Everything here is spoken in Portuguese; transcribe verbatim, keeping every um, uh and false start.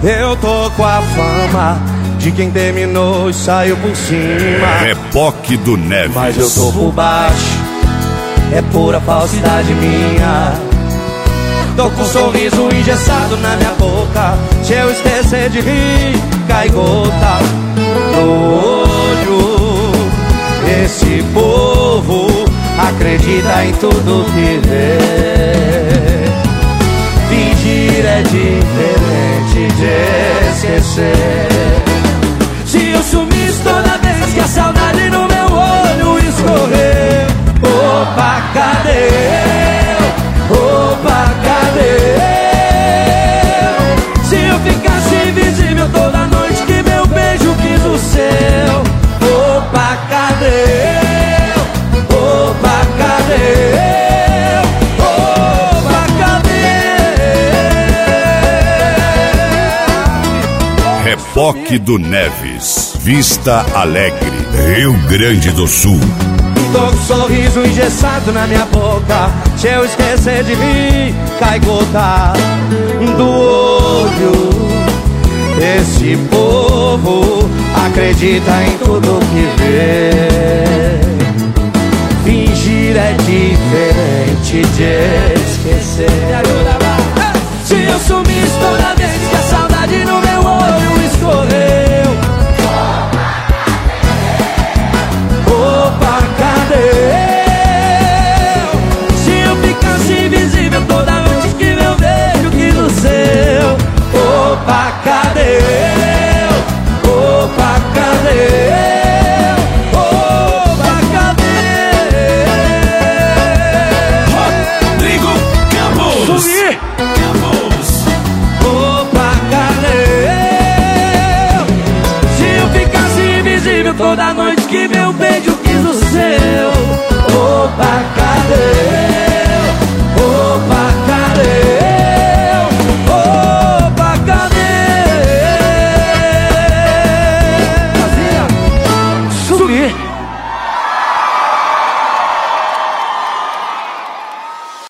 Eu tô com a fama de quem terminou e saiu por cima. Reboque do Neves. Mas eu tô por baixo, é pura falsidade minha. Tô com um sorriso engessado na minha boca. Se eu esquecer de rir, cai gota no olho. Esse povo acredita em tudo que vê. Fingir é diferente de esquecer. Se eu sumisse toda vez que a saudade no meu olho escorreu, opa, cadê eu? Opa, cadê eu? Se eu ficasse invisível toda noite que meu beijo quis o seu, opa, cadê eu? Opa, cadê eu? Opa, cadê? Reboque do Neves. Vista Alegre, Rio Grande do Sul. Tô com um sorriso engessado na minha boca. Se eu esquecer de rir, cai gota do olho. Esse povo acredita em tudo que vê. Fingir é diferente de esquecer. Me ajuda, vai. Se eu sumisse toda vez que a saudade no meu olho escorreu, opa, cadê eu? Se eu ficasse invisível toda noite que meu beijo quis o seu, opa, cadê eu? Opa, cadê eu? Opa, cadê? Rodrigo Campos. Sumi! Campos. Opa, cadê eu? Se eu ficasse invisível toda noite que meu beijo quis o seu, opa, cadê?